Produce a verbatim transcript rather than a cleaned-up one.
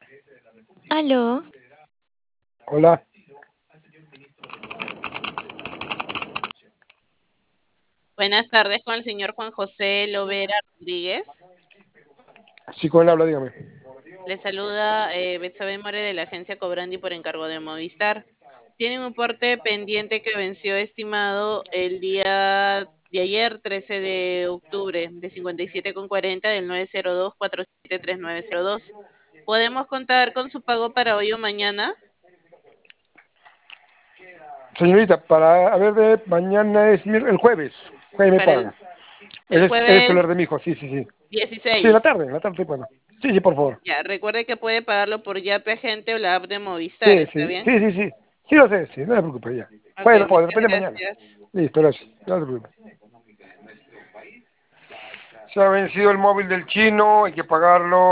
Aló. Hola. Buenas tardes con el señor Juan José Lovera Rodríguez. Sí, con él habla, dígame. Le saluda eh, Betsabe More de la agencia Cobrandi por encargo de Movistar. Tienen un porte pendiente que venció estimado el día de ayer, trece de octubre, de cincuenta y siete con cuarenta del nueve cero dos cuatro siete tres nueve cero dos. ¿Podemos contar con su pago para hoy o mañana? Señorita, para, a ver, de mañana es mier- el jueves. Jueves me Para pagan. el, el Ese es el celular de jueves mi hijo, sí, sí, sí. Sí, en la dieciséis. tarde, en la tarde, bueno. Sí, sí, por favor. Ya, recuerde que puede pagarlo por Yape Agente o la app de Movistar, Sí, ¿está sí, bien? sí, sí, sí. Sí lo sé, sí, no se preocupe ya. Ok, Bueno, pues, muchas depende de mañana. gracias. Listo, gracias. No se preocupe. Se ha vencido el móvil del chino, hay que pagarlo.